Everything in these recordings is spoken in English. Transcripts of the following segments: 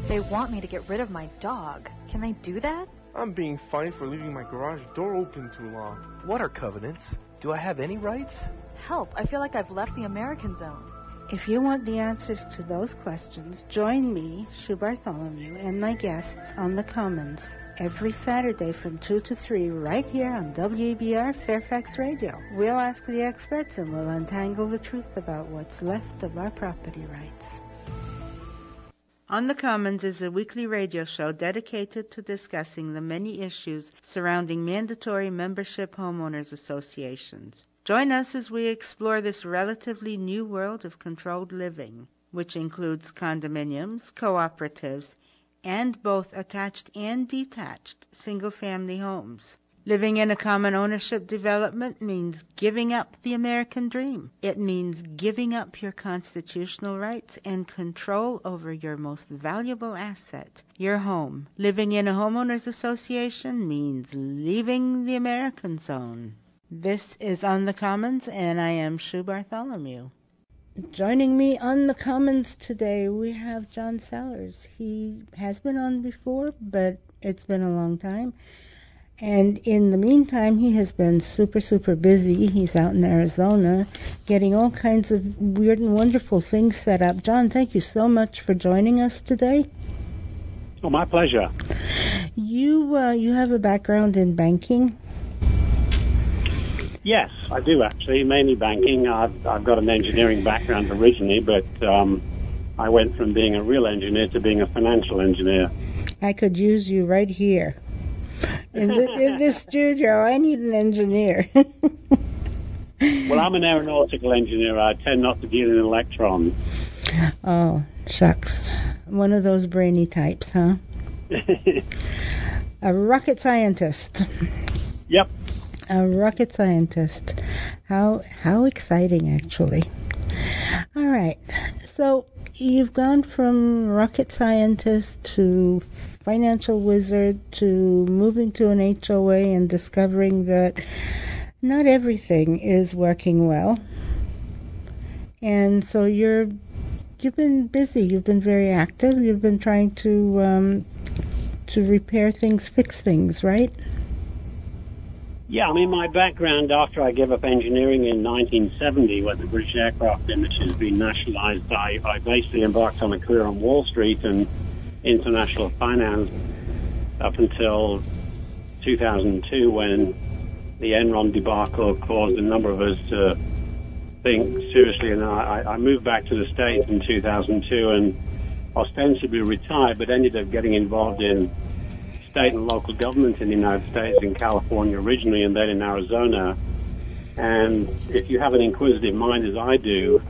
They want me to get rid of my dog. Can they do that? I'm being fined for leaving my garage door open too long. What are covenants? Do I have any rights? Help, I feel like I've left the American zone. If you want the answers to those questions, join me, Sue Bartholomew, and my guests on The Commons every Saturday from 2 to 3 right here on WABR Fairfax Radio. We'll ask the experts and we'll untangle the truth about what's left of our property rights. On the Commons is a weekly radio show dedicated to discussing the many issues surrounding mandatory membership homeowners associations. Join us as we explore this relatively new world of controlled living, which includes condominiums, cooperatives, and both attached and detached single-family homes. Living in a common ownership development means giving up the American dream. It means giving up your constitutional rights and control over your most valuable asset, your home. Living in a homeowners association means leaving the American zone. This is On the Commons, and I am Sue Bartholomew. Joining me on the Commons today, we have John Sellers. He has been on before, but it's been a long time. And in the meantime, he has been super busy. He's out in Arizona getting all kinds of weird and wonderful things set up. John, thank you so much for joining us today. Oh, my pleasure. You have a background in banking? Yes, I do actually, mainly banking. I've got an engineering background originally, but I went from being a real engineer to being a financial engineer. I could use you right here. In this studio, I need an engineer. Well, I'm an aeronautical engineer. I tend not to deal in electrons. Oh, shucks. One of those brainy types, huh? A rocket scientist. Yep. A rocket scientist. How exciting, actually. All right. So you've gone from rocket scientist to financial wizard to moving to an HOA and discovering that not everything is working well. And so you've been busy. You've been very active. You've been trying to repair things, fix things, right? Yeah, I mean, my background after I gave up engineering in 1970 when the British Aircraft Industry has been nationalized, I basically embarked on a career on Wall Street and international finance up until 2002 when the Enron debacle caused a number of us to think seriously. And I moved back to the States in 2002 and ostensibly retired, but ended up getting involved in state and local government in the United States, in California originally, and then in Arizona. And if you have an inquisitive mind, as I do,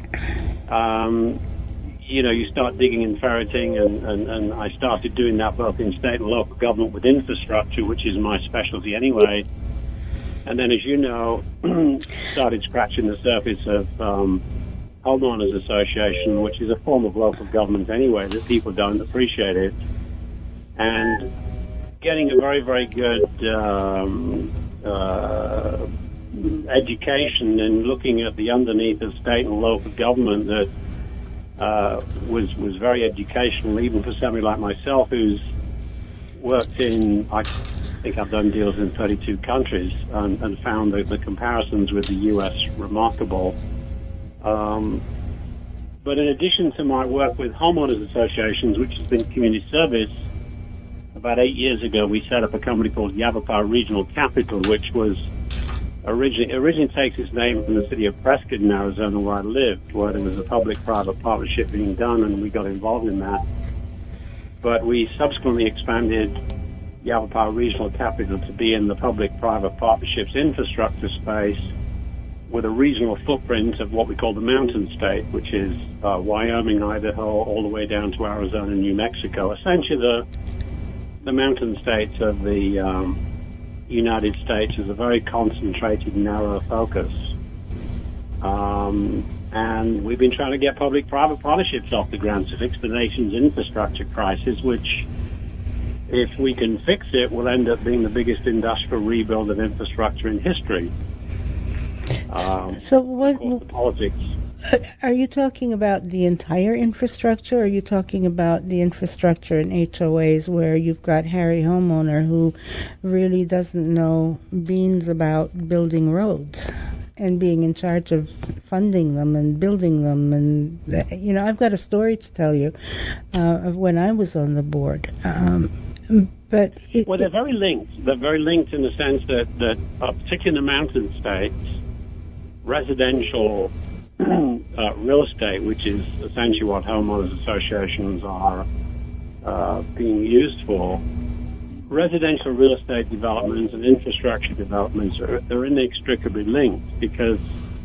you start digging and ferreting, and I started doing that both in state and local government with infrastructure, which is my specialty anyway. And then, as you know, started scratching the surface of homeowners association, which is a form of local government anyway, that people don't appreciate it. And getting a very, very good education and looking at the underneath of state and local government that was very educational, even for somebody like myself who's worked in, I think I've done deals in 32 countries and found the comparisons with the U.S. remarkable. But in addition to my work with homeowners associations, which has been community service, about 8 years ago, we set up a company called Yavapai Regional Capital, which was originally takes its name from the city of Prescott in Arizona, where I lived, where there was a public-private partnership being done, and we got involved in that. But we subsequently expanded Yavapai Regional Capital to be in the public-private partnerships infrastructure space with a regional footprint of what we call the Mountain State, which is Wyoming, Idaho, all the way down to Arizona and New Mexico. Essentially, the mountain states of the United States is a very concentrated, narrow focus. And we've been trying to get public-private partnerships off the ground to fix the nation's infrastructure crisis, which, if we can fix it, will end up being the biggest industrial rebuild of infrastructure in history. So what? The politics. Are you talking about the entire infrastructure, or are you talking about the infrastructure in HOAs where you've got Harry Homeowner who really doesn't know beans about building roads and being in charge of funding them and building them? And, I've got a story to tell you of when I was on the board. They're very linked. They're very linked in the sense that particularly in the mountain states, residential real estate, which is essentially what homeowners associations are being used for, residential real estate developments and infrastructure developments are inextricably linked, because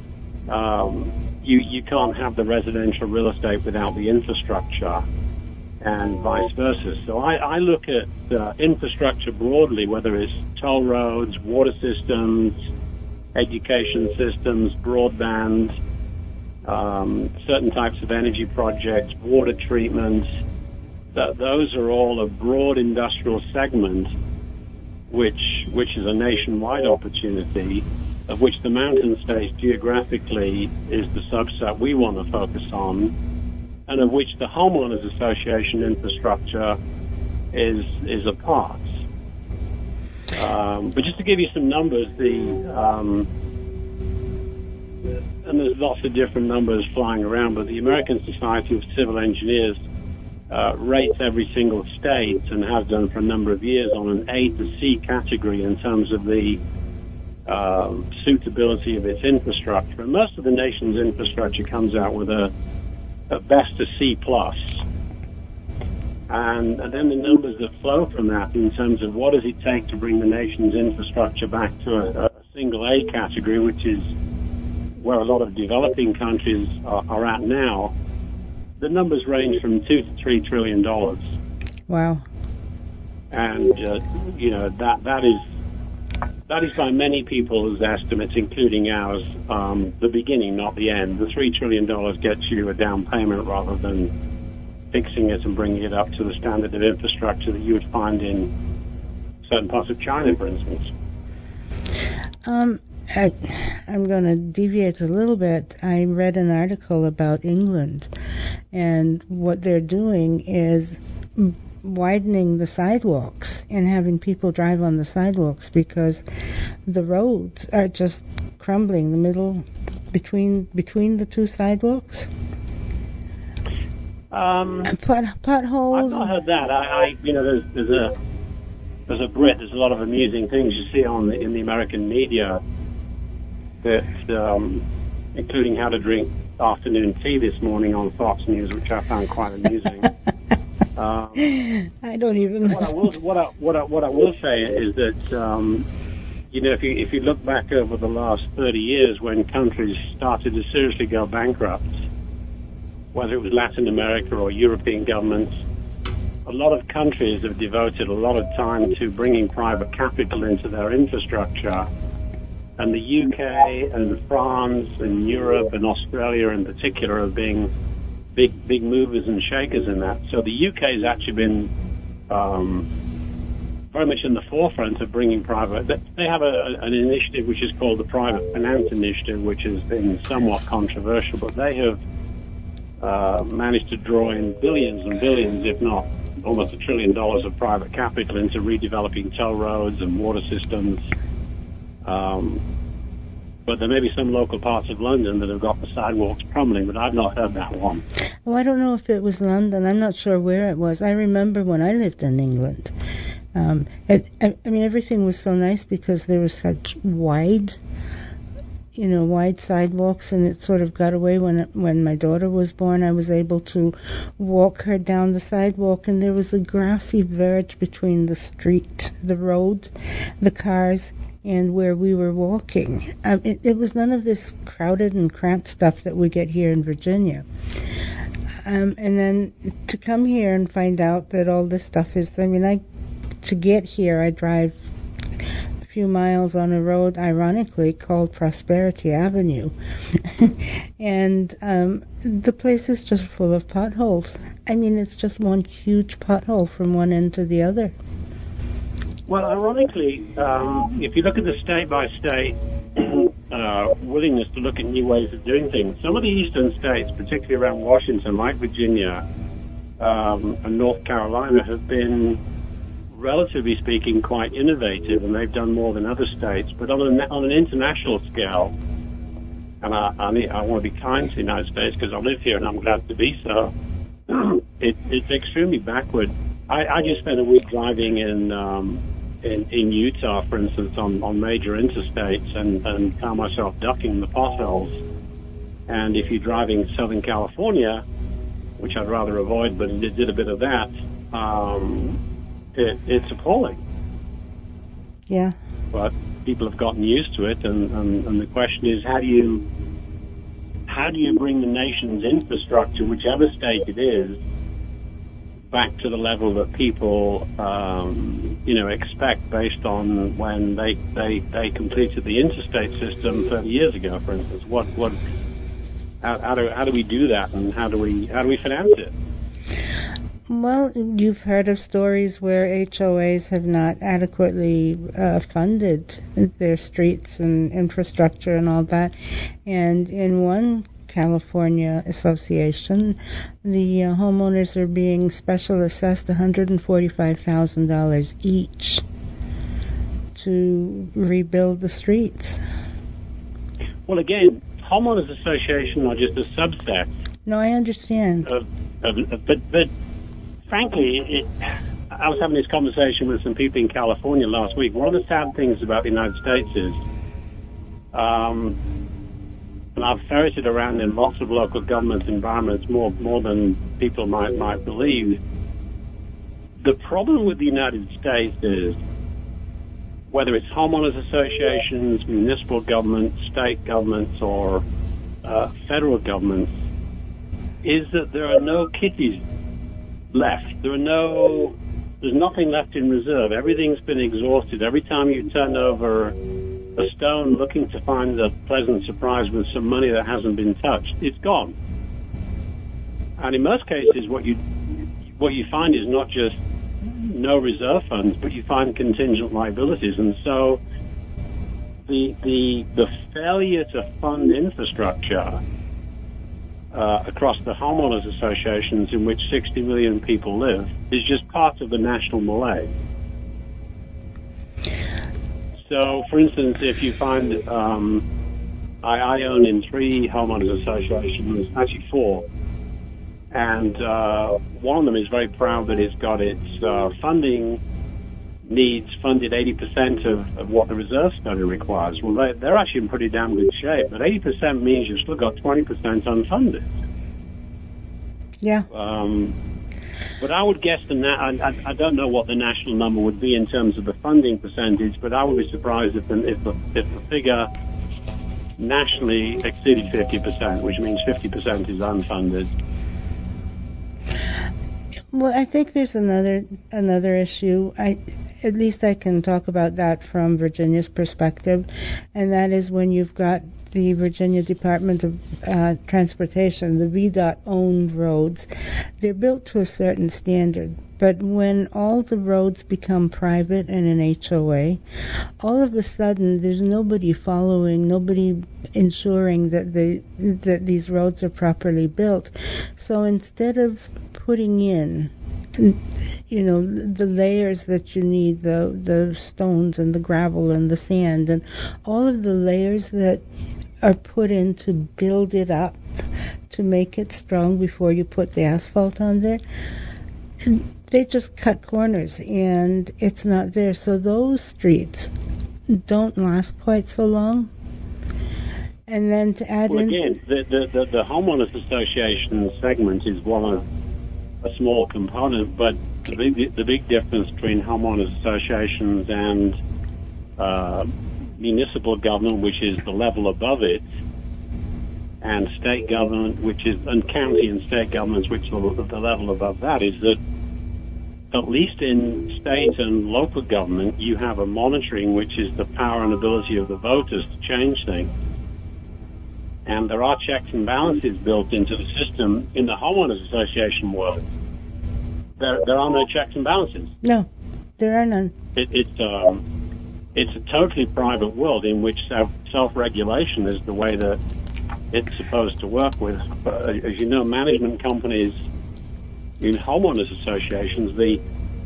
you can't have the residential real estate without the infrastructure, and vice versa. So I look at infrastructure broadly, whether it's toll roads, water systems, education systems, broadband, certain types of energy projects, water treatment. Those are all a broad industrial segment, which is a nationwide opportunity, of which the mountain states geographically is the subset we want to focus on, and of which the homeowners association infrastructure is a part. But just to give you some numbers, and there's lots of different numbers flying around, but the American Society of Civil Engineers rates every single state, and has done for a number of years, on an A to C category in terms of the suitability of its infrastructure. And most of the nation's infrastructure comes out with a best a C plus. And then the numbers that flow from that in terms of what does it take to bring the nation's infrastructure back to a single A category, which is where a lot of developing countries are at now, the numbers range from $2 to $3 trillion. Wow. And, that is by many people's estimates, including ours, the beginning, not the end. The $3 trillion gets you a down payment rather than fixing it and bringing it up to the standard of infrastructure that you would find in certain parts of China, for instance. I'm going to deviate a little bit. I read an article about England, and what they're doing is widening the sidewalks and having people drive on the sidewalks, because the roads are just crumbling, the middle between the two sidewalks. Potholes. I've not heard that. There's a Brit. There's a lot of amusing things you see in the American media, that including how to drink afternoon tea this morning on Fox News, which I found quite amusing. I don't even. What I will say is that if you look back over the last 30 years, when countries started to seriously go bankrupt, whether it was Latin America or European governments, a lot of countries have devoted a lot of time to bringing private capital into their infrastructure. And the UK and France and Europe and Australia in particular have been big movers and shakers in that. So the UK has actually been very much in the forefront of bringing private. They have an initiative which is called the Private Finance Initiative, which has been somewhat controversial, but they have managed to draw in billions and billions, if not almost $1 trillion of private capital into redeveloping toll roads and water systems. But there may be some local parts of London that have got the sidewalks crumbling, but I've not heard that one. Oh, I don't know if it was London. I'm not sure where it was. I remember when I lived in England. Everything was so nice because there was such wide sidewalks, and it sort of got away when my daughter was born. I was able to walk her down the sidewalk, and there was a grassy verge between the street, the road, the cars, and where we were walking. It was none of this crowded and cramped stuff that we get here in Virginia. And then to come here and find out that all this stuff is, to get here, I drive a few miles on a road, ironically, called Prosperity Avenue. And the place is just full of potholes. It's just one huge pothole from one end to the other. Well, ironically, if you look at the state-by-state willingness to look at new ways of doing things. Some of the eastern states, particularly around Washington, like Virginia and North Carolina, have been, relatively speaking, quite innovative, and they've done more than other states. But on an international scale, and I want to be kind to the United States because I live here and I'm glad to be so, it's extremely backward. I just spent a week driving in Utah, for instance, on major interstates and found myself ducking the potholes. And if you're driving Southern California, which I'd rather avoid, but it did a bit of that, it's appalling. Yeah. But people have gotten used to it, and the question is, how do you bring the nation's infrastructure, whichever state it is, back to the level that people, expect based on when they completed the interstate system 30 years ago, for instance. How do we do that, and how do we finance it? Well, you've heard of stories where HOAs have not adequately funded their streets and infrastructure and all that. And in one California association, the homeowners are being special assessed $145,000 each to rebuild the streets. Well, again, homeowners associations are just a subset. No, I understand. But frankly, I was having this conversation with some people in California last week. One of the sad things about the United States is, and I've ferreted around in lots of local government environments more than people might believe. The problem with the United States is, whether it's homeowners associations, municipal governments, state governments, or federal governments, is that there are no kitties left. There's nothing left in reserve. Everything's been exhausted. Every time you turn over a stone looking to find a pleasant surprise with some money that hasn't been touched, it's gone. And in most cases, what you find is not just no reserve funds, but you find contingent liabilities. And so the failure to fund infrastructure across the homeowners associations in which 60 million people live is just part of the national malaise. So, for instance, if you find, I own in 3 homeowners associations, actually 4, and one of them is very proud that it's got its funding needs funded 80% of what the reserve study requires. Well, they're actually in pretty damn good shape, but 80% means you've still got 20% unfunded. Yeah. But I would guess I don't know what the national number would be in terms of the funding percentage, but I would be surprised if the figure nationally exceeded 50%, which means 50% is unfunded. Well, I think there's another issue. At least I can talk about that from Virginia's perspective, and that is when you've got the Virginia Department of Transportation, the VDOT-owned roads. They're built to a certain standard, but when all the roads become private and an HOA, all of a sudden there's nobody following, nobody ensuring that these roads are properly built. So instead of putting in, the layers that you need, the stones and the gravel and the sand and all of the layers that are put in to build it up, to make it strong before you put the asphalt on there, they just cut corners and it's not there. So those streets don't last quite so long. And then to add again, the homeowners association segment is a small component, but the big difference between homeowners associations and municipal government, which is the level above it, and state government, and county and state governments, which are the level above that, is that at least in state and local government, you have a monitoring, which is the power and ability of the voters to change things. And there are checks and balances built into the system. In the homeowners association world, there are no checks and balances. No, there are none. It's it's a totally private world in which self-regulation is the way that it's supposed to work with. As you know, management companies in homeowners associations, the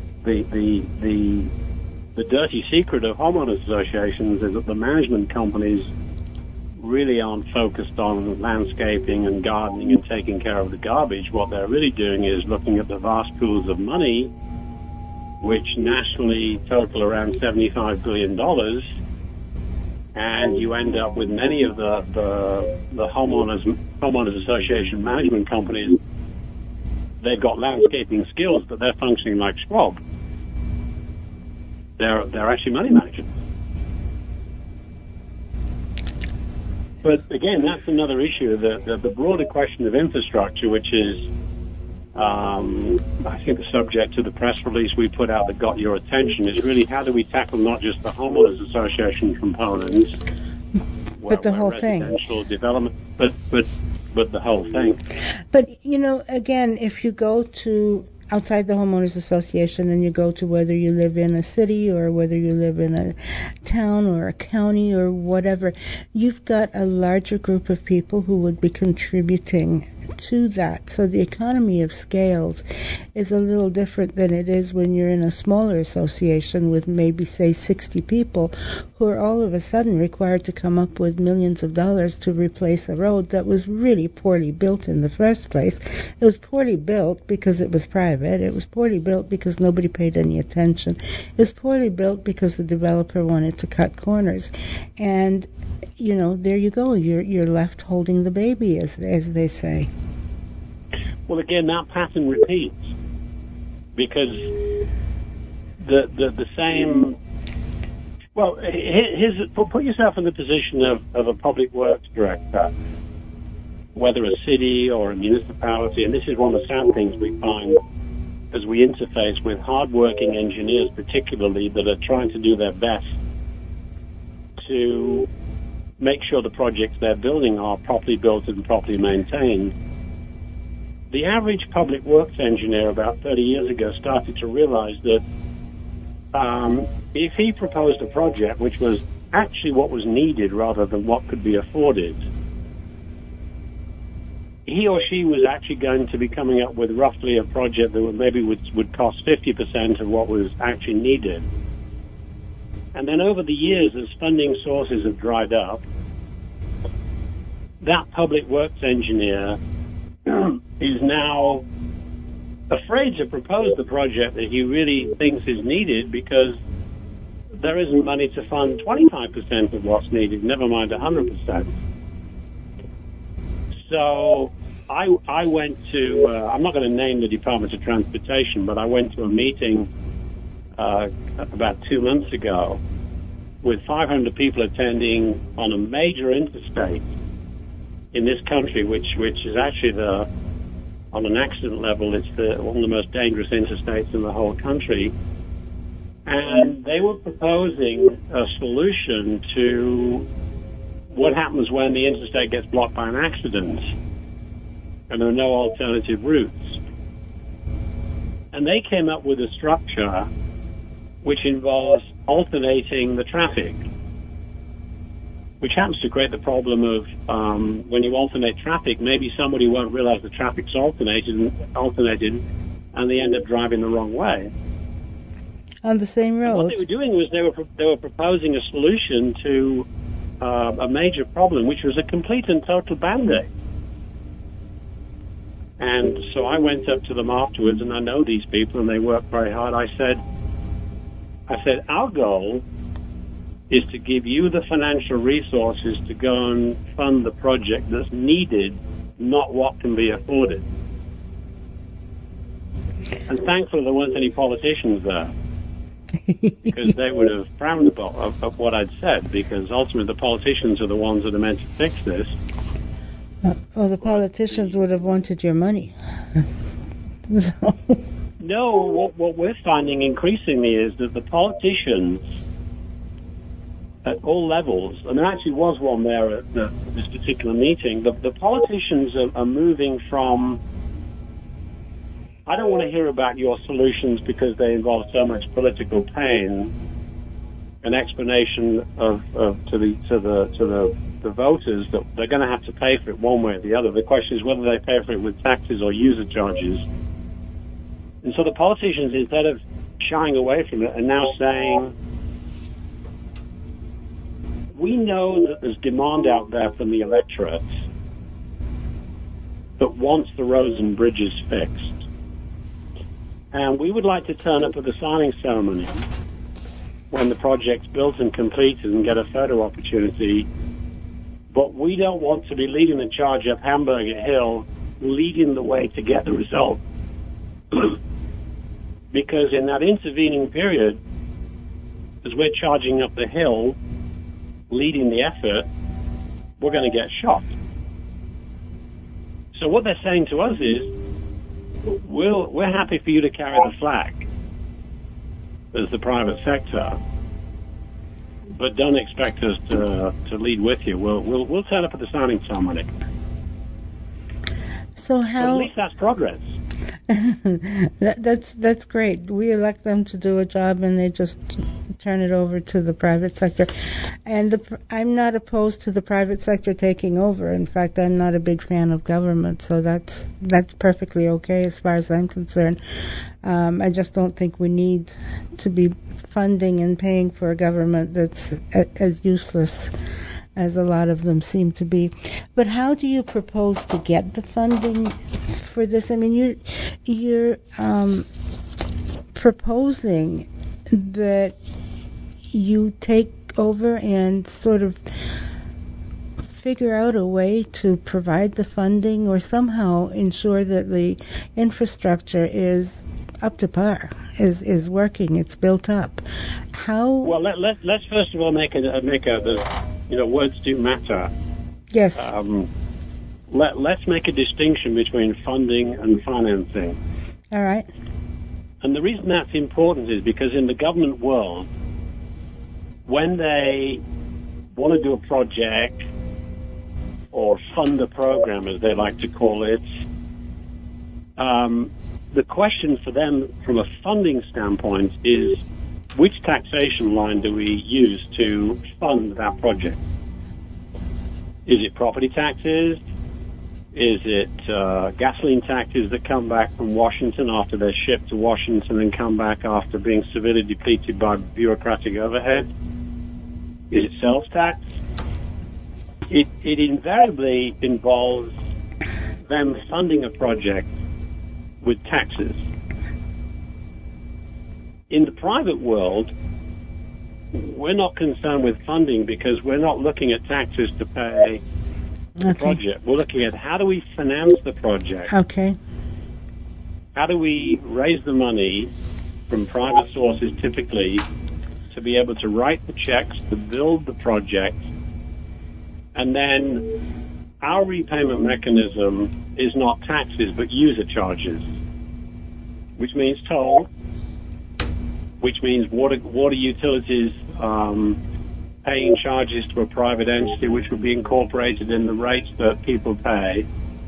dirty secret of homeowners associations is that the management companies really aren't focused on landscaping and gardening and taking care of the garbage. What they're really doing is looking at the vast pools of money, which nationally total around $75 billion, and you end up with many of the homeowners association management companies. They've got landscaping skills, but they're functioning like Schwab. They're actually money managers. But again, that's another issue. The broader question of infrastructure, which is, I think, the subject of the press release we put out that got your attention, is really how do we tackle not just the homeowners association components, but the whole thing, residential development, but the whole thing. But you know, again, if you go to outside the homeowners association and you go to whether you live in a city or whether you live in a town or a county or whatever, you've got a larger group of people who would be contributing to that. So the economy of scales is a little different than it is when you're in a smaller association with maybe, say, 60 people who are all of a sudden required to come up with millions of dollars to replace a road that was really poorly built in the first place. It was poorly built because it was private. It was poorly built because nobody paid any attention. It was poorly built because the developer wanted to cut corners. And you know, there you go. You're left holding the baby, as they say. Well, again, that pattern repeats because the same. Well, put yourself in the position of a public works director, whether a city or a municipality, and this is one of the sad things we find as we interface with hardworking engineers, particularly that are trying to do their best to make sure the projects they're building are properly built and properly maintained. The average public works engineer about 30 years ago started to realize that if he proposed a project which was actually what was needed rather than what could be afforded, he or she was actually going to be coming up with roughly a project that would cost 50% of what was actually needed. And then over the years, as funding sources have dried up, that public works engineer is now afraid to propose the project that he really thinks is needed because there isn't money to fund 25% of what's needed, never mind 100%. So I went to, I'm not going to name the Department of Transportation, but I went to a meeting about 2 months ago with 500 people attending on a major interstate in this country, which is actually on an accident level, it's one of the most dangerous interstates in the whole country. And they were proposing a solution to what happens when the interstate gets blocked by an accident and there are no alternative routes. And they came up with a structure which involves alternating the traffic, which happens to create the problem of when you alternate traffic, maybe somebody won't realize the traffic's alternated, and they end up driving the wrong way. On the same road. And what they were doing was they were proposing a solution to a major problem, which was a complete and total Band-Aid. And so I went up to them afterwards, and I know these people, and they work very hard. I said, our goal is to give you the financial resources to go and fund the project that's needed, not what can be afforded. And thankfully there weren't any politicians there, because they would have frowned of what I'd said, because ultimately the politicians are the ones that are meant to fix this. Well, the politicians would have wanted your money. So. No, what we're finding increasingly is that the politicians at all levels, and there actually was one there at this particular meeting, the politicians are moving from, I don't want to hear about your solutions because they involve so much political pain, an explanation to the voters that they're going to have to pay for it one way or the other. The question is whether they pay for it with taxes or user charges. And so the politicians, instead of shying away from it, are now saying, we know that there's demand out there from the electorate that wants the roads and bridges fixed. And we would like to turn up at the signing ceremony when the project's built and completed and get a photo opportunity. But we don't want to be leading the charge up Hamburger Hill, leading the way to get the result. Because in that intervening period, as we're charging up the hill, leading the effort, we're going to get shot. So what they're saying to us is, we're happy for you to carry the flag as the private sector, but don't expect us to lead with you. We'll turn up at the signing ceremony. So how? But at least that's progress. That's great. We elect them to do a job, and they just turn it over to the private sector. And I'm not opposed to the private sector taking over. In fact, I'm not a big fan of government, so that's perfectly okay as far as I'm concerned. I just don't think we need to be funding and paying for a government that's as useless as a lot of them seem to be. But how do you propose to get the funding for this? I mean, you're proposing that you take over and sort of figure out a way to provide the funding or somehow ensure that the infrastructure is up to par, is working, it's built up. How? Well, let's first of all make words do matter. Yes. Let's make a distinction between funding and financing. All right. And the reason that's important is because in the government world, when they want to do a project or fund a program, as they like to call it, the question for them from a funding standpoint is, which taxation line do we use to fund that project? Is it property taxes? Is it gasoline taxes that come back from Washington after they're shipped to Washington and come back after being severely depleted by bureaucratic overhead? Is it sales tax? It invariably involves them funding a project with taxes. In the private world, we're not concerned with funding because we're not looking at taxes to pay the project. We're looking at how do we finance the project. Okay. How do we raise the money from private sources typically to be able to write the checks to build the project, and then our repayment mechanism is not taxes but user charges, which means toll, which means water utilities paying charges to a private entity which would be incorporated in the rates that people pay.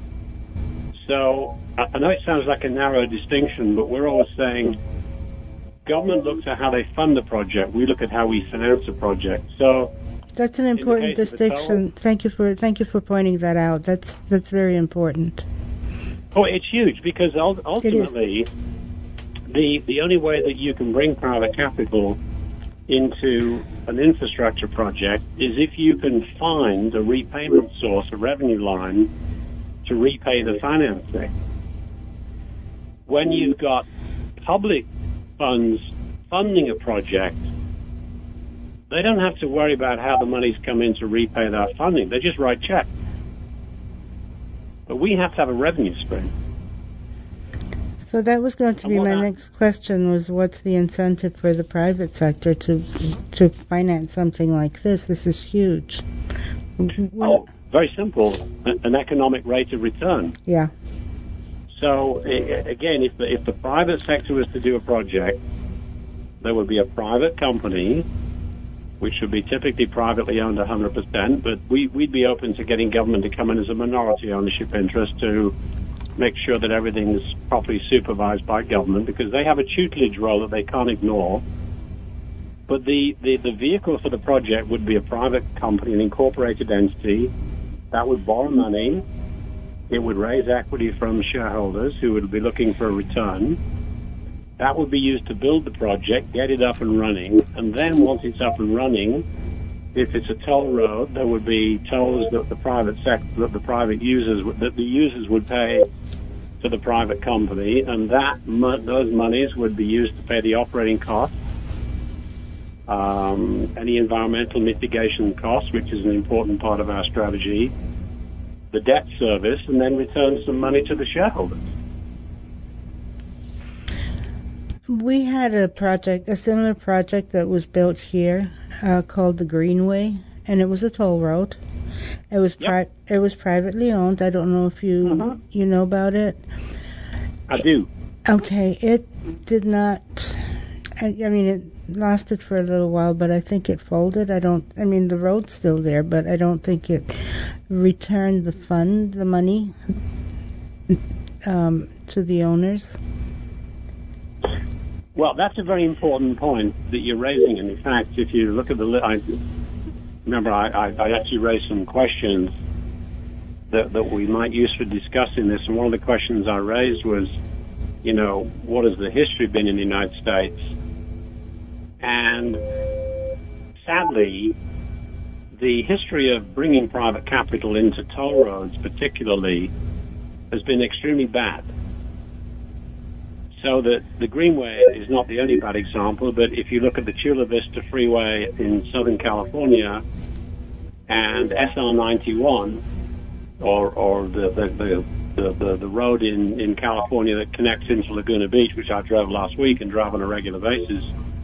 So I know it sounds like a narrow distinction, but we're always saying government looks at how they fund the project. We look at how we finance the project. So that's an important distinction. Thank you for pointing that out. That's very important. Oh, it's huge because ultimately the only way that you can bring private capital into an infrastructure project is if you can find a repayment source, a revenue line, to repay the financing. When you've got public funds funding a project, they don't have to worry about how the money's come in to repay that funding. They just write checks. But we have to have a revenue stream. So that was going to be my next question, was what's the incentive for the private sector to finance something like this? This is huge. Oh, very simple. An economic rate of return. Yeah. So, again, if the private sector was to do a project, there would be a private company, which would be typically privately owned 100%, but we'd be open to getting government to come in as a minority ownership interest to make sure that everything is properly supervised by government, because they have a tutelage role that they can't ignore. But the vehicle for the project would be a private company, an incorporated entity that would borrow money. It would raise equity from shareholders who would be looking for a return. That would be used to build the project, get it up and running, and then once it's up and running, if it's a toll road, there would be tolls that the users would pay to the private company, and those monies would be used to pay the operating costs, any environmental mitigation costs, which is an important part of our strategy, the debt service, and then return some money to the shareholders. We had a similar project that was built here called the Greenway, and it was a toll road. It was it was privately owned. I don't know if you know about it. I do. Okay, it did not. I mean, it lasted for a little while, but I think it folded. The road's still there, but I don't think it returned the money to the owners. Well, that's a very important point that you're raising. And in fact, if you look at I actually raised some questions that we might use for discussing this. And one of the questions I raised was, what has the history been in the United States? And sadly, the history of bringing private capital into toll roads particularly has been extremely bad. So that the Greenway is not the only bad example, but if you look at the Chula Vista Freeway in Southern California and SR 91, or the road in California that connects into Laguna Beach, which I drove last week and drive on a regular basis,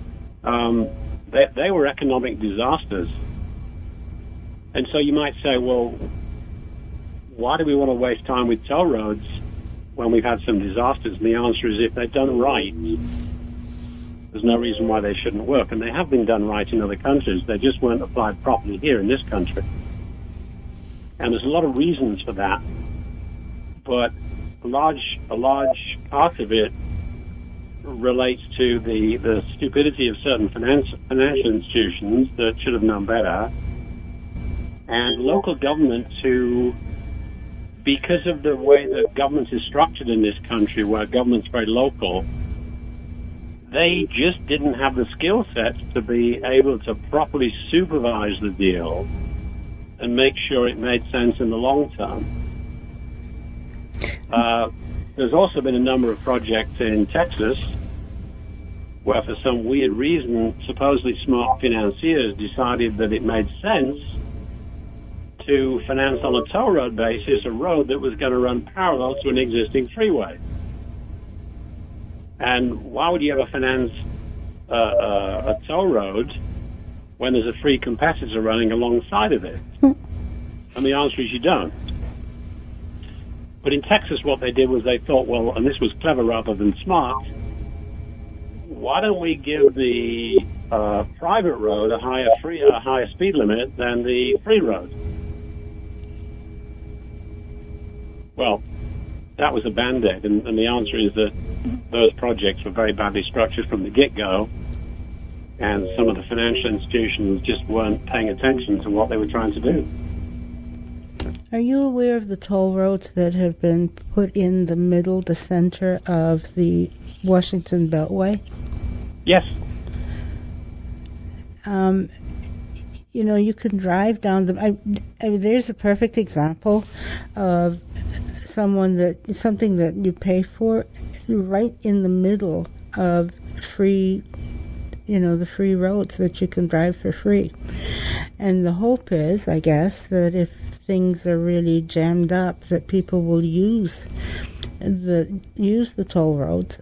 they were economic disasters. And so you might say, well, why do we want to waste time with toll roads when we've had some disasters? And the answer is, if they're done right, there's no reason why they shouldn't work. And they have been done right in other countries. They just weren't applied properly here in this country. And there's a lot of reasons for that. But a large part of it relates to the stupidity of certain financial institutions that should have known better, and local governments who, because of the way that government is structured in this country, where government's very local, they just didn't have the skill sets to be able to properly supervise the deal and make sure it made sense in the long term. There's also been a number of projects in Texas where, for some weird reason, supposedly smart financiers decided that it made sense to finance on a toll road basis a road that was going to run parallel to an existing freeway. And why would you ever finance a toll road when there's a free competitor running alongside of it? And the answer is you don't. But in Texas, what they did was they thought, well, and this was clever rather than smart, why don't we give the private road a higher speed limit than the free road? Well, that was a band-aid, and the answer is that those projects were very badly structured from the get-go, and some of the financial institutions just weren't paying attention to what they were trying to do. Are you aware of the toll roads that have been put in the center of the Washington Beltway? Yes. You can drive down them. There's a perfect example of something that you pay for right in the middle of free, the free roads that you can drive for free. And the hope is, I guess, that if things are really jammed up, that people will use the toll roads.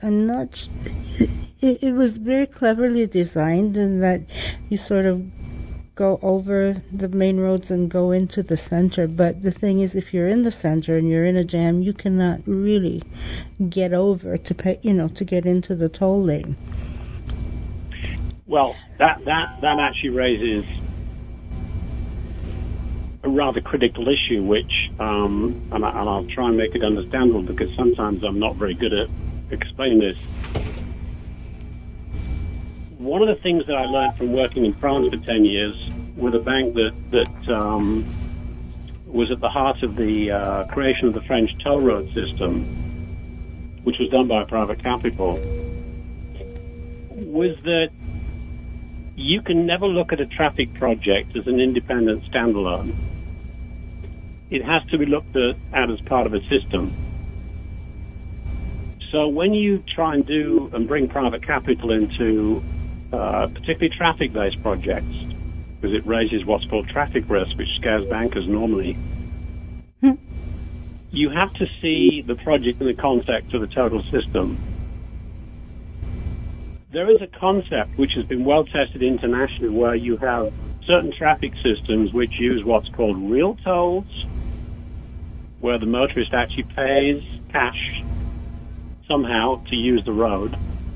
It was very cleverly designed in that you sort of go over the main roads and go into the center. But the thing is, if you're in the center and you're in a jam, you cannot really get over to pay, to get into the toll lane. Well, that actually raises a rather critical issue, which, and I'll try and make it understandable because sometimes I'm not very good at explaining this. one of the things that I learned from working in France for 10 years with a bank that was at the heart of the creation of the French toll road system, which was done by private capital, was that you can never look at a traffic project as an independent standalone. It has to be looked at as part of a system. So when you try and do and bring private capital into particularly traffic-based projects, because it raises what's called traffic risk, which scares bankers normally, you have to see the project in the context of the total system. There is a concept which has been well tested internationally where you have certain traffic systems which use what's called real tolls, where the motorist actually pays cash somehow to use the road,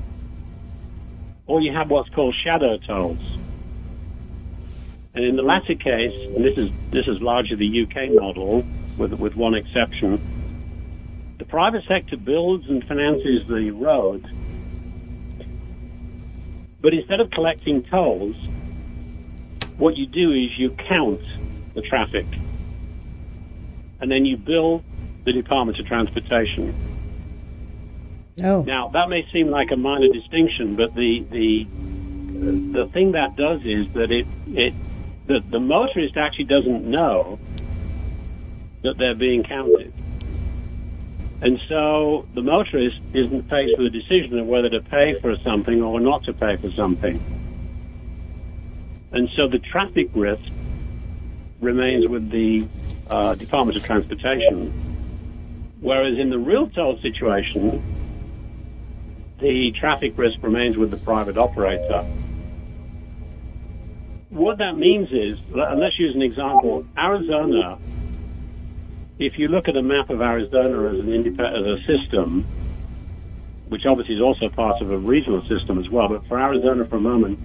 or you have what's called shadow tolls. And in the latter case, and this is largely the UK model, with one exception, the private sector builds and finances the road, but instead of collecting tolls, what you do is you count the traffic, and then you bill the Department of Transportation. Oh. Now, that may seem like a minor distinction, but the thing that does is that the motorist actually doesn't know that they're being counted. And so the motorist isn't faced with a decision of whether to pay for something or not to pay for something. And so the traffic risk remains with the Department of Transportation, whereas in the real toll situation, the traffic risk remains with the private operator. What that means is, and let's use an example, Arizona, if you look at a map of Arizona as a system, which obviously is also part of a regional system as well, but for Arizona for a moment,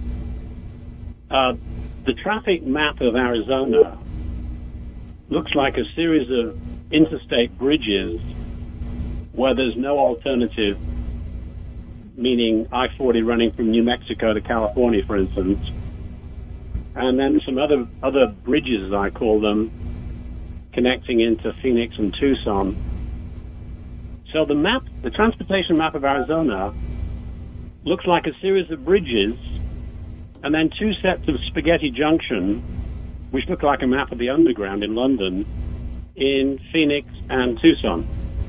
the traffic map of Arizona looks like a series of interstate bridges where there's no alternative, meaning I-40 running from New Mexico to California, for instance, and then some other bridges, as I call them, connecting into Phoenix and Tucson. So the transportation map of Arizona looks like a series of bridges and then two sets of spaghetti junction, which look like a map of the underground in London, in Phoenix and Tucson.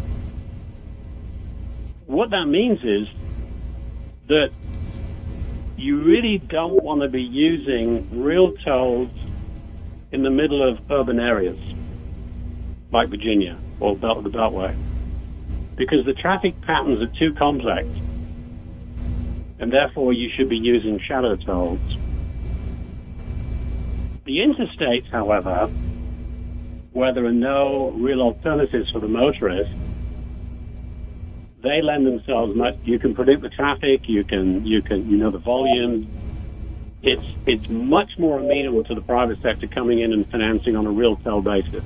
What that means is that you really don't want to be using real tolls in the middle of urban areas like Virginia or the Beltway, because the traffic patterns are too complex, and therefore you should be using shadow tolls. The interstates, however, where there are no real alternatives for the motorist, they lend themselves much. You can predict the traffic, you know the volume. It's much more amenable to the private sector coming in and financing on a real toll basis.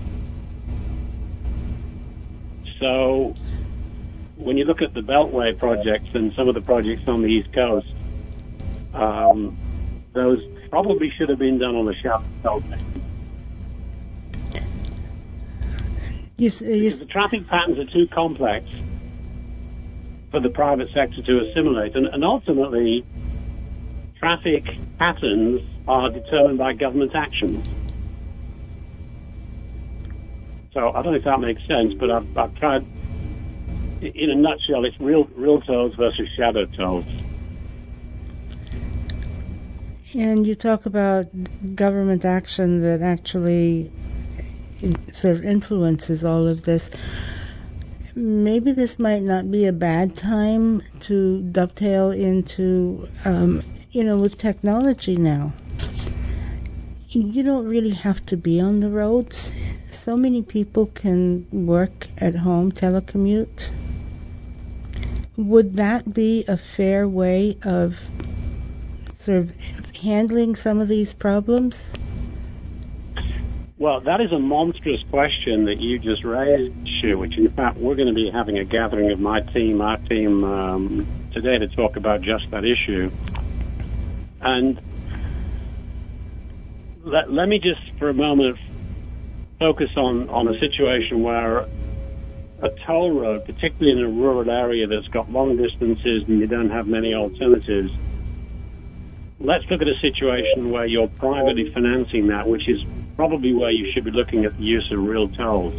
So when you look at the Beltway projects and some of the projects on the East Coast, those probably should have been done on a shadow toll basis. Because the traffic patterns are too complex for the private sector to assimilate. And ultimately, traffic patterns are determined by government actions. So I don't know if that makes sense, but I've tried, in a nutshell, it's real tolls versus shadow tolls. And you talk about government action that actually sort of influences all of this. Maybe this might not be a bad time to dovetail into, with technology now. You don't really have to be on the roads. So many people can work at home, telecommute. Would that be a fair way of sort of handling some of these problems? Well, that is a monstrous question that you just raised, Sue, which in fact we're going to be having a gathering of our team today to talk about just that issue. And let me just for a moment focus on a situation where a toll road, particularly in a rural area that's got long distances and you don't have many alternatives, let's look at a situation where you're privately financing that, which is probably where you should be looking at the use of real tolls.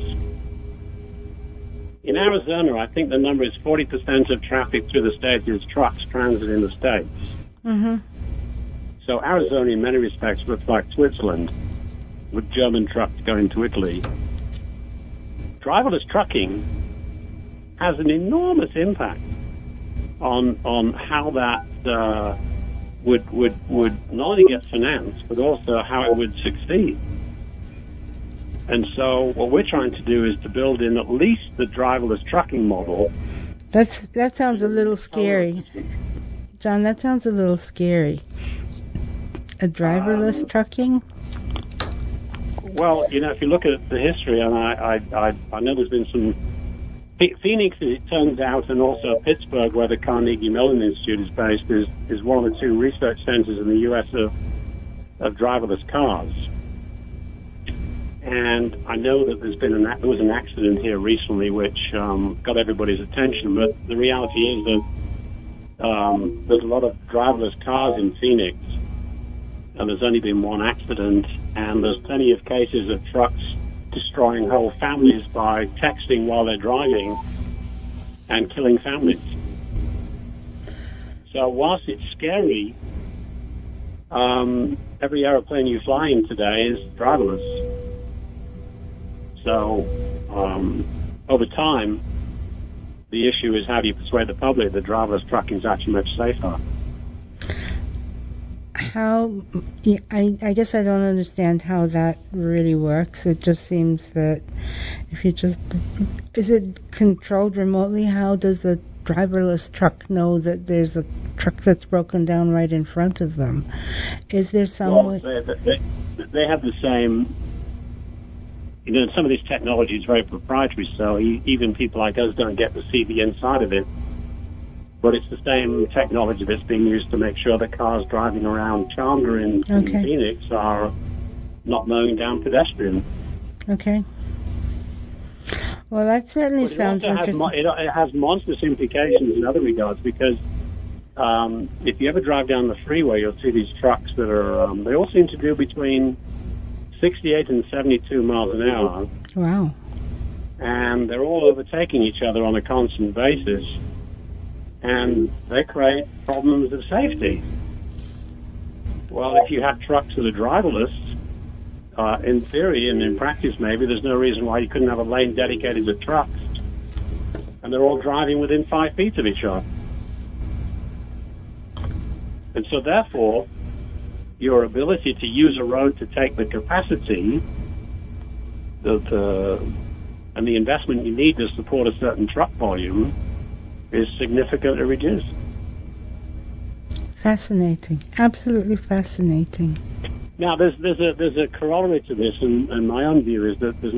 In Arizona, I think the number is 40% of traffic through the state is trucks transiting the states. Mm-hmm. So Arizona, in many respects, looks like Switzerland, with German trucks going to Italy. Driverless trucking has an enormous impact on how that would not only get financed, but also how it would succeed. And so what we're trying to do is to build in at least the driverless trucking model. That sounds a little scary. John, that sounds a little scary. A driverless trucking? Well, if you look at the history, and I know there's been some... Phoenix, it turns out, and also Pittsburgh, where the Carnegie Mellon Institute is based, is one of the two research centers in the U.S. of driverless cars. And I know that there was an accident here recently which got everybody's attention, but the reality is that there's a lot of driverless cars in Phoenix, and there's only been one accident, and there's plenty of cases of trucks destroying whole families by texting while they're driving and killing families. So whilst it's scary, every aeroplane you fly in today is driverless. So over time, the issue is how do you persuade the public that driverless trucking is actually much safer? I guess I don't understand how that really works. It just seems that if you is it controlled remotely? How does a driverless truck know that there's a truck that's broken down right in front of them? Is there some way? They have the same, some of these technology is very proprietary, so even people like us don't get to see the inside of it. But it's the same technology that's being used to make sure that cars driving around Chandler in Phoenix are not mowing down pedestrians. Okay. Well, that certainly sounds interesting. It has monstrous implications in other regards because if you ever drive down the freeway, you'll see these trucks that are, they all seem to do between 68 and 72 miles an hour. Wow. And they're all overtaking each other on a constant basis. And they create problems of safety. Well, if you have trucks that are driverless, in theory and in practice maybe, there's no reason why you couldn't have a lane dedicated to trucks. And they're all driving within 5 feet of each other. And so therefore, your ability to use a road to take the capacity and the investment you need to support a certain truck volume is significantly reduced. Fascinating, absolutely fascinating. Now, there's a corollary to this, and my own view is that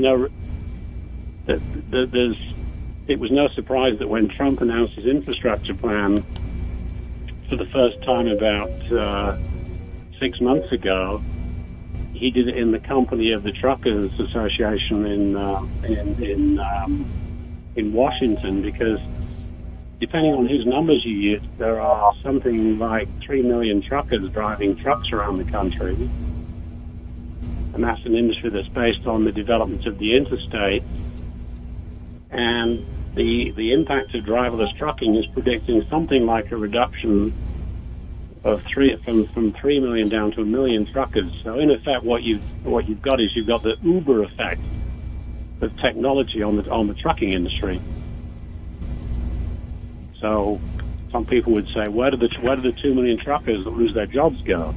it was no surprise that when Trump announced his infrastructure plan for the first time about 6 months ago, he did it in the company of the Truckers Association in Washington, because depending on whose numbers you use, there are something like 3 million truckers driving trucks around the country. And that's an industry that's based on the development of the interstate. And the impact of driverless trucking is predicting something like a reduction of from 3 million down to 1 million truckers. So in effect, what you've got is you've got the Uber effect of technology on the trucking industry. So some people would say, where do the 2 million truckers that lose their jobs go?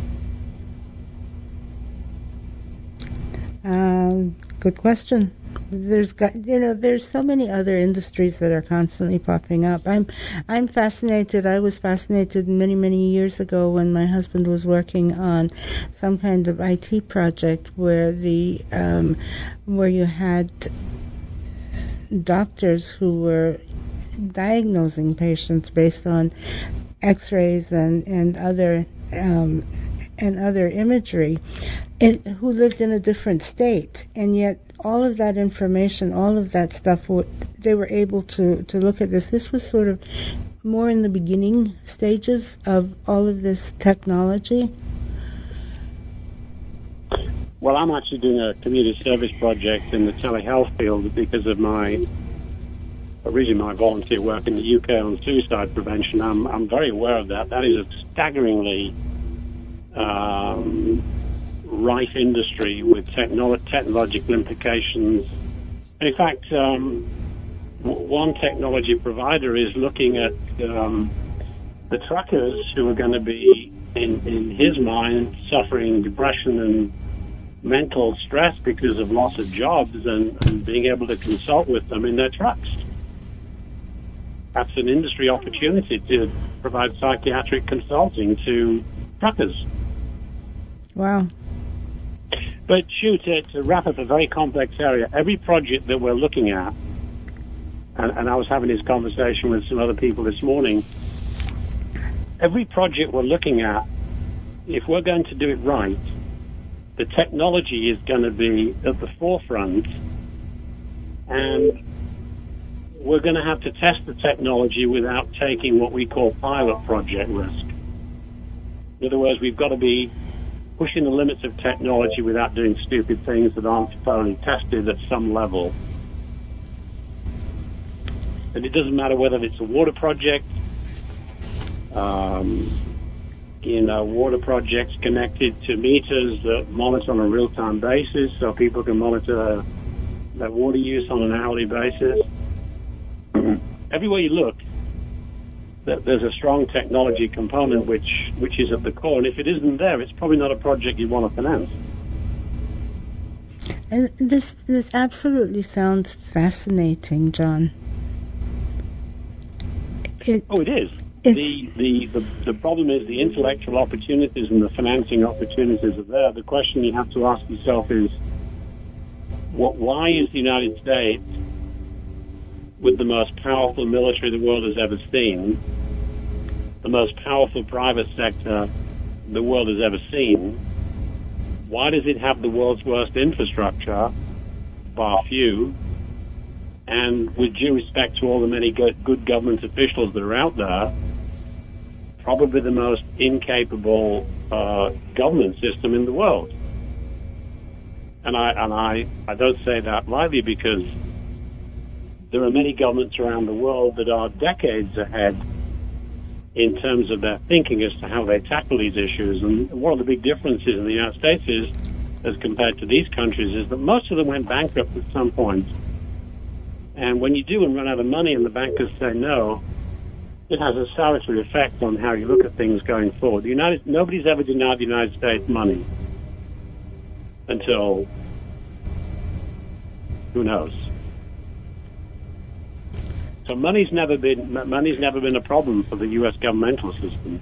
Good question. There's so many other industries that are constantly popping up. I'm fascinated. I was fascinated many years ago when my husband was working on some kind of IT project where where you had doctors who were diagnosing patients based on X-rays and other and other imagery, who lived in a different state, and yet all of that information, all of that stuff, they were able to look at this. This was sort of more in the beginning stages of all of this technology. Well, I'm actually doing a community service project in the telehealth field because of originally my volunteer work in the UK on suicide prevention. I'm very aware of that. That is a staggeringly rife industry with technological implications. And in fact, one technology provider is looking at the truckers who are going to be, in his mind, suffering depression and mental stress because of loss of jobs, and being able to consult with them in their trucks. That's an industry opportunity to provide psychiatric consulting to truckers. Wow. But to wrap up a very complex area, every project that we're looking at, and I was having this conversation with some other people this morning, every project we're looking at, if we're going to do it right, the technology is going to be at the forefront, and we're going to have to test the technology without taking what we call pilot project risk. In other words, we've got to be pushing the limits of technology without doing stupid things that aren't thoroughly tested at some level. And it doesn't matter whether it's a water project, water projects connected to meters that monitor on a real-time basis so people can monitor their water use on an hourly basis. Everywhere you look, there's a strong technology component which is at the core, and if it isn't there, it's probably not a project you want to finance. And this absolutely sounds fascinating, John. It is. The problem is the intellectual opportunities and the financing opportunities are there. The question you have to ask yourself is, why is the United States, with the most powerful military the world has ever seen, the most powerful private sector the world has ever seen, why does it have the world's worst infrastructure, bar few? And with due respect to all the many good government officials that are out there, probably the most incapable government system in the world. And I don't say that lightly, because there are many governments around the world that are decades ahead in terms of their thinking as to how they tackle these issues. And one of the big differences in the United States is, as compared to these countries, is that most of them went bankrupt at some point. And when you do and run out of money and the bankers say no, it has a salutary effect on how you look at things going forward. Nobody's ever denied the United States money until, who knows? So money's never been a problem for the U.S. governmental system.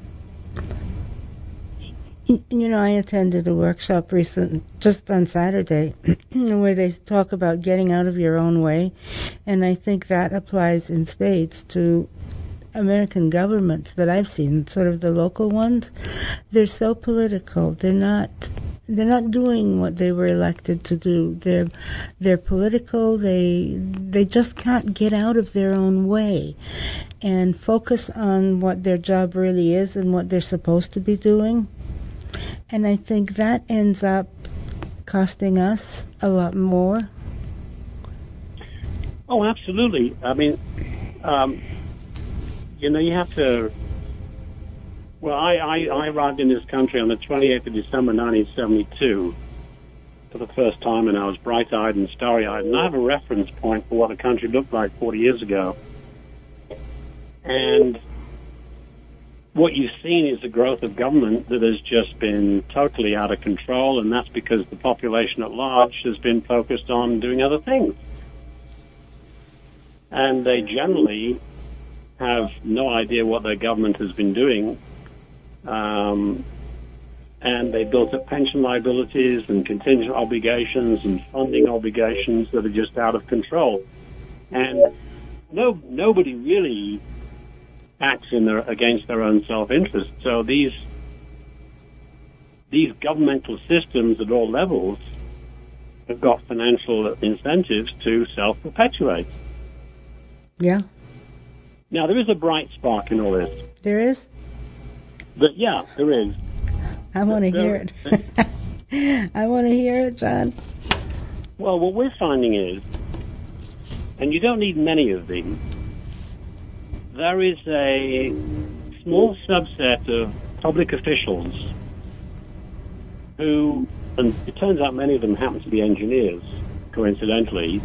You know, I attended a workshop just on Saturday where they talk about getting out of your own way, and I think that applies in spades to American governments that I've seen, sort of the local ones. They're so political. They're not doing what they were elected to do. They're political. They just can't get out of their own way and focus on what their job really is and what they're supposed to be doing. And I think that ends up costing us a lot more. Oh, absolutely. I mean, you have to... Well, I arrived in this country on the 28th of December, 1972, for the first time, and I was bright-eyed and starry-eyed. And I have a reference point for what the country looked like 40 years ago. And what you've seen is the growth of government that has just been totally out of control, and that's because the population at large has been focused on doing other things. And they generally have no idea what their government has been doing. And they built up pension liabilities and contingent obligations and funding obligations that are just out of control. And nobody really acts against their own self-interest. So these these governmental systems at all levels have got financial incentives to self-perpetuate. Yeah. Now, there is a bright spark in all this. There is? But yeah, there is. I want to hear it. I want to hear it, John. Well, what we're finding is, and you don't need many of these, there is a small subset of public officials who, and it turns out many of them happen to be engineers, coincidentally,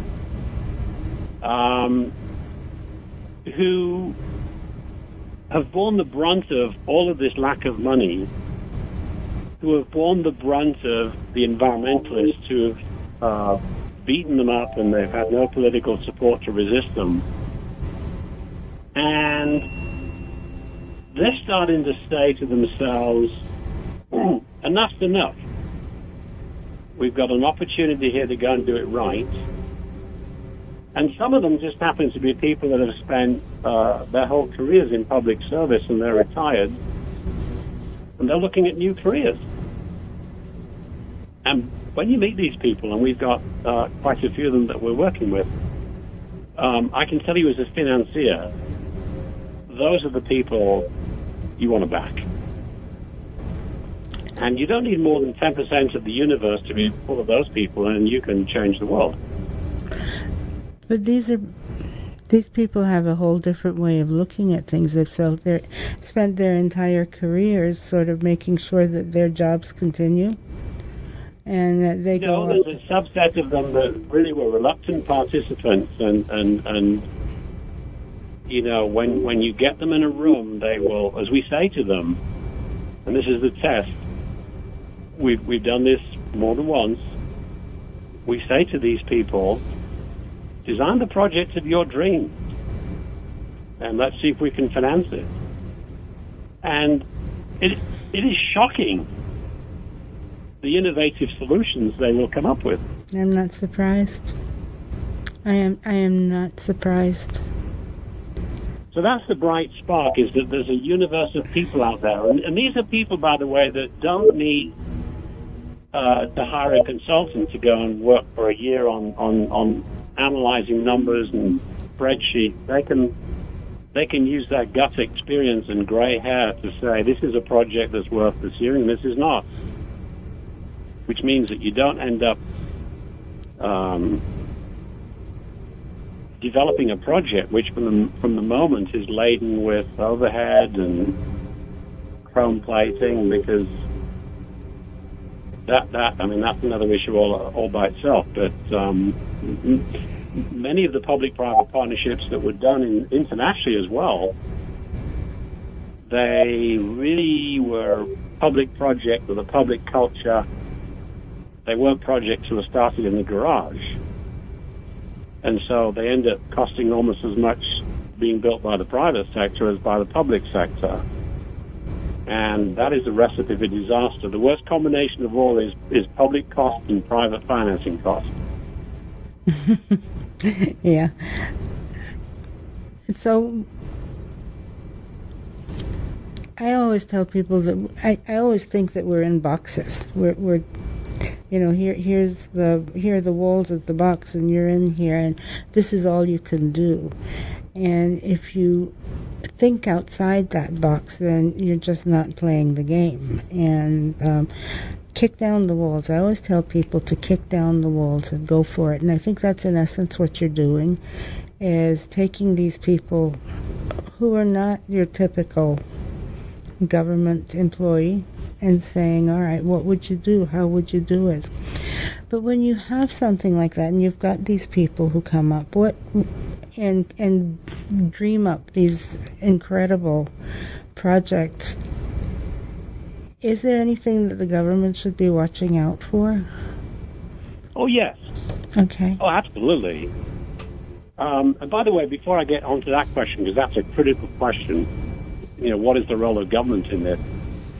who have borne the brunt of all of this lack of money, who have borne the brunt of the environmentalists who have beaten them up and they've had no political support to resist them. And they're starting to say to themselves, enough's enough. We've got an opportunity here to go and do it right. And some of them just happen to be people that have spent their whole careers in public service and they're retired. And they're looking at new careers. And when you meet these people, and we've got quite a few of them that we're working with, I can tell you as a financier, those are the people you want to back. And you don't need more than 10% of the universe to be full of those people, and you can change the world. But these people have a whole different way of looking at things. They've spent their entire careers sort of making sure that their jobs continue, and that they go. There's a subset of them that really were reluctant participants, and you know, when you get them in a room, they will, as we say to them, and this is the test. We've done this more than once. We say to these people, design the project of your dream, and let's see if we can finance it. And it is shocking the innovative solutions they will come up with. I'm not surprised. I am not surprised. So that's the bright spark, is that there's a universe of people out there. And these are people, by the way, that don't need to hire a consultant to go and work for a year on analyzing numbers and spreadsheets. They can use their gut experience and gray hair to say, this is a project that's worth pursuing, this is not. Which means that you don't end up developing a project which from the moment is laden with overhead and chrome plating, because that's another issue all by itself. But many of the public-private partnerships that were done internationally as well, they really were public projects with a public culture. They weren't projects that were started in the garage. And so they end up costing almost as much being built by the private sector as by the public sector. And that is a recipe for disaster. The worst combination of all is public cost and private financing cost. Yeah. So I always tell people that I always think that we're in boxes. We're you know, here are the walls of the box, and you're in here, and this is all you can do. And if you think outside that box, then you're just not playing the game. And kick down the walls. I always tell people to kick down the walls and go for it. And I think that's in essence what you're doing, is taking these people who are not your typical government employee and saying, all right, what would you do? How would you do it? But when you have something like that, and you've got these people who come up and dream up these incredible projects, is there anything that the government should be watching out for? Oh, yes. Okay. Oh, absolutely. And by the way, before I get onto that question, because that's a critical question, you know, what is the role of government in this?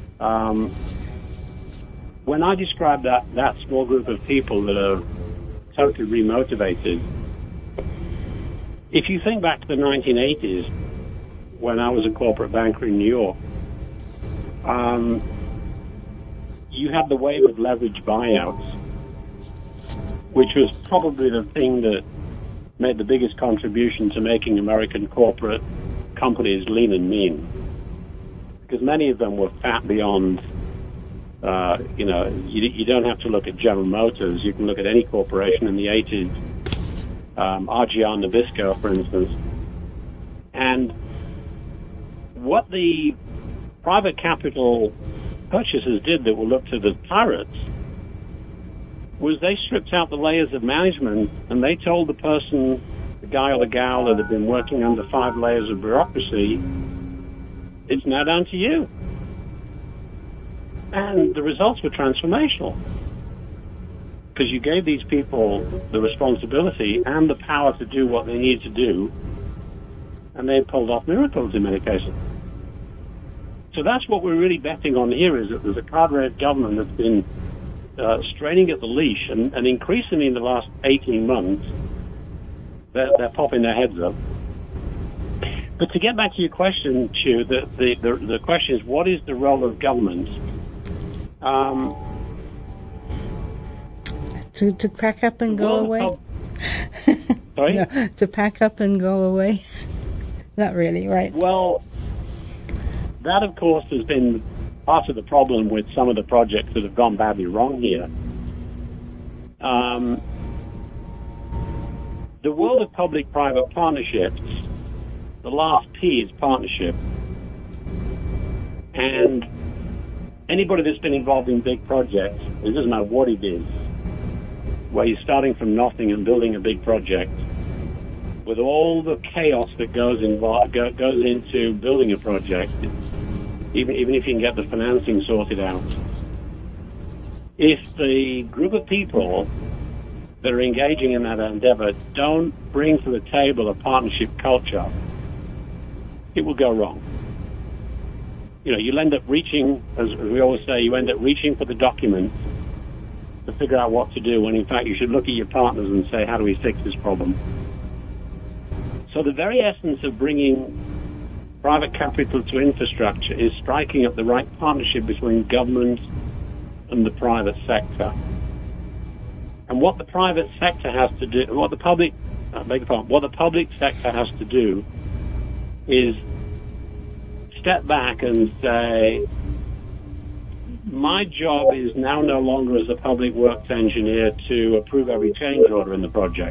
When I describe that small group of people that are totally remotivated, if you think back to the 1980s, when I was a corporate banker in New York, you had the wave of leverage buyouts, which was probably the thing that made the biggest contribution to making American corporate companies lean and mean. Because many of them were fat beyond, you don't have to look at General Motors. You can look at any corporation in the 80s, RGR Nabisco, for instance. And what the private capital purchasers did that were looked to the pirates was they stripped out the layers of management and they told the person, the guy or the gal that had been working under 5 layers of bureaucracy, it's now down to you. And the results were transformational. Because you gave these people the responsibility and the power to do what they needed to do, and they pulled off miracles in many cases. So that's what we're really betting on here, is that there's a cadre government that's been straining at the leash, and increasingly in the last 18 months, they're popping their heads up. But to get back to your question, Chu, the question is, what is the role of government? To pack up and go away? Sorry? No, to pack up and go away? Not really, right? Well, that, of course, has been part of the problem with some of the projects that have gone badly wrong here. The world of public-private partnerships, the last P is partnership. And anybody that's been involved in big projects, it doesn't matter what it is, where you're starting from nothing and building a big project, with all the chaos that goes into building a project, even if you can get the financing sorted out. If the group of people that are engaging in that endeavor don't bring to the table a partnership culture, it will go wrong. You'll end up reaching, as we always say, you end up reaching for the documents to figure out what to do, when in fact you should look at your partners and say, how do we fix this problem? So the very essence of bringing private capital to infrastructure is striking up the right partnership between government and the private sector. And what the private sector has to do, what the public sector has to do is step back and say, my job is now no longer as a public works engineer to approve every change order in the project.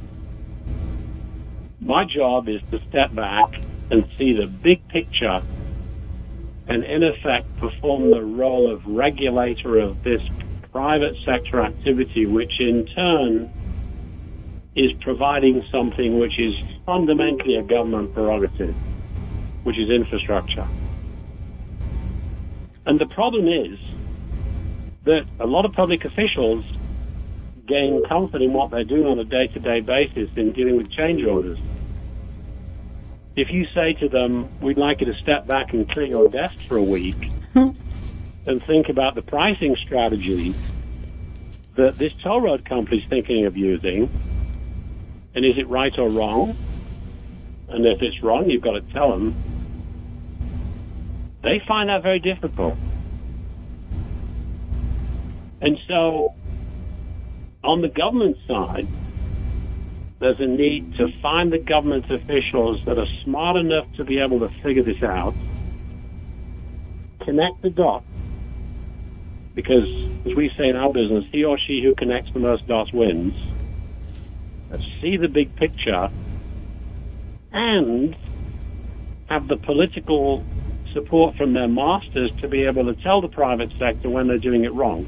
My job is to step back and see the big picture and, in effect, perform the role of regulator of this private sector activity, which in turn is providing something which is fundamentally a government prerogative, which is infrastructure. And the problem is that a lot of public officials gain comfort in what they're doing on a day-to-day basis in dealing with change orders. If you say to them, we'd like you to step back and clear your desk for a week and think about the pricing strategy that this toll road company is thinking of using, and is it right or wrong? And if it's wrong, you've got to tell them. They find that very difficult. And so, on the government side, there's a need to find the government officials that are smart enough to be able to figure this out, connect the dots, because, as we say in our business, he or she who connects the most dots wins. See the big picture, and have the political support from their masters to be able to tell the private sector when they're doing it wrong.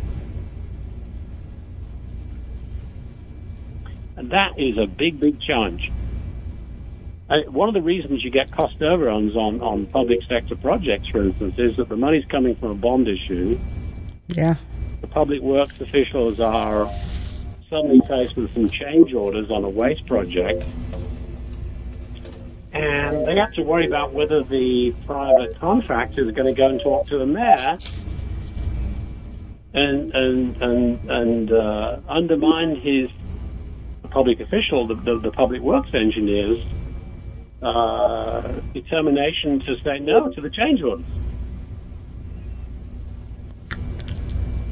And that is a big, big challenge. One of the reasons you get cost overruns on public sector projects, for instance, is that the money's coming from a bond issue. Yeah. The public works officials are suddenly faced with some change orders on a waste project, and they have to worry about whether the private contractor is going to go and talk to the mayor and undermine his public official, the public works engineer's determination to say no to the change orders.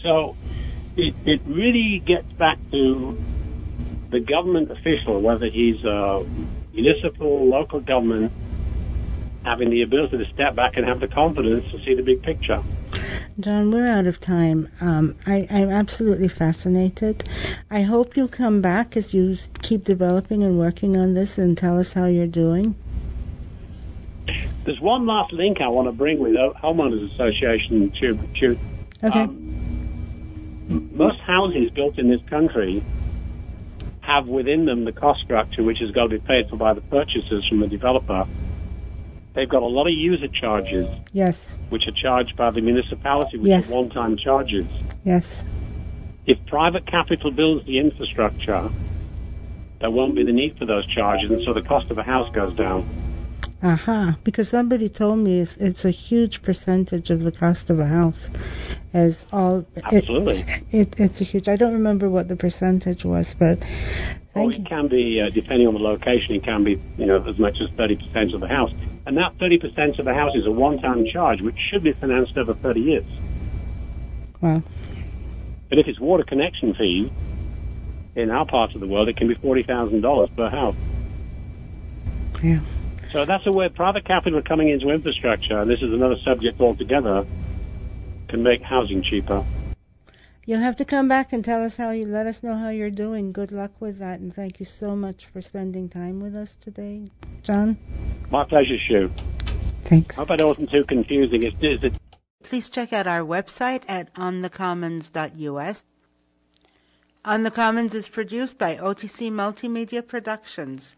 So it really gets back to the government official, whether he's a municipal, local government, having the ability to step back and have the confidence to see the big picture. John, we're out of time. I'm absolutely fascinated. I hope you'll come back as you keep developing and working on this and tell us how you're doing. There's one last link I want to bring with Homeowners Association. Okay. Most houses built in this country have within them the cost structure, which has got to be paid for by the purchasers from the developer. They've got a lot of user charges, Yes. which are charged by the municipality, which Yes. are one-time charges. Yes. If private capital builds the infrastructure, there won't be the need for those charges, and so the cost of a house goes down. Aha. Because somebody told me it's a huge percentage of the cost of a house. As all. Absolutely. It's a huge. I don't remember what the percentage was, but. Well, it can be, depending on the location, it can be, as much as 30% of the house. And that 30% of the house is a one-time charge, which should be financed over 30 years. Wow. But if it's water connection fees, in our part of the world, it can be $40,000 per house. Yeah. So that's a way private capital coming into infrastructure, and this is another subject altogether, can make housing cheaper. You'll have to come back and let us know how you're doing. Good luck with that, and thank you so much for spending time with us today, John. My pleasure, Sue. Thanks. I hope I wasn't too confusing. Please check out our website at onthecommons.us. On the Commons is produced by OTC Multimedia Productions.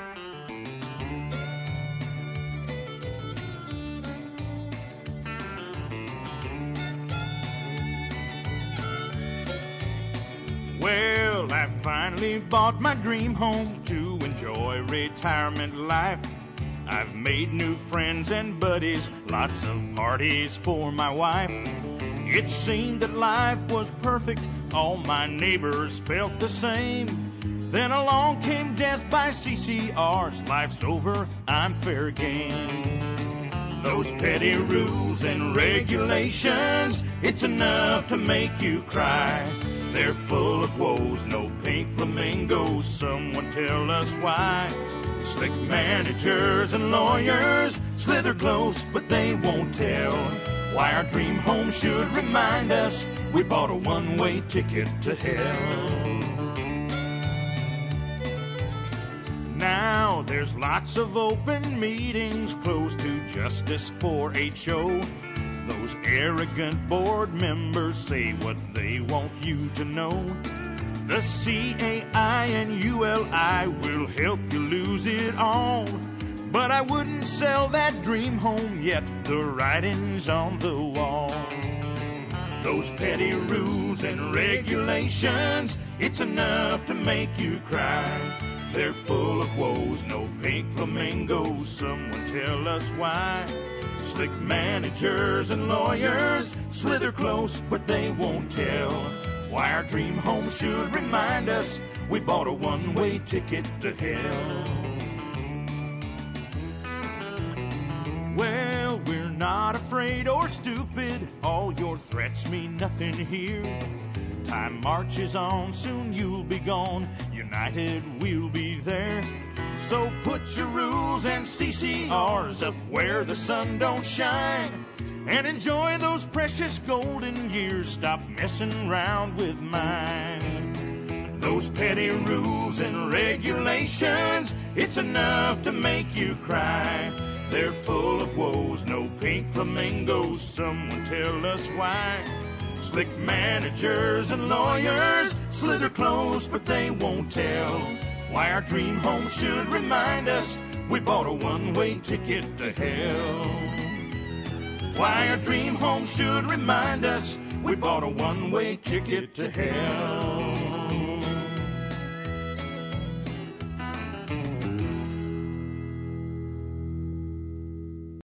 Well, I finally bought my dream home to enjoy retirement life. I've made new friends and buddies, lots of parties for my wife. It seemed that life was perfect, all my neighbors felt the same. Then along came death by CCRs, life's over, I'm fair game. Those petty rules and regulations, it's enough to make you cry. They're full of woes, no pink flamingos, someone tell us why. Slick managers and lawyers slither close, but they won't tell why our dream home should remind us we bought a one-way ticket to hell. Now there's lots of open meetings closed to justice for HO. Those arrogant board members say what they want you to know. The CAI and ULI will help you lose it all. But I wouldn't sell that dream home yet, the writing's on the wall. Those petty rules and regulations, it's enough to make you cry. They're full of woes, no pink flamingos, someone tell us why. Slick managers and lawyers slither close, but they won't tell why our dream home should remind us we bought a one-way ticket to hell. Well, we're not afraid or stupid, all your threats mean nothing here. Time marches on, soon you'll be gone, united we'll be there. So put your rules and CCRs up where the sun don't shine, and enjoy those precious golden years, stop messing around with mine. Those petty rules and regulations, it's enough to make you cry. They're full of woes, no pink flamingos, someone tell us why. Slick managers and lawyers slither close, but they won't tell why our dream home should remind us we bought a one-way ticket to hell. Why our dream home should remind us we bought a one-way ticket to hell.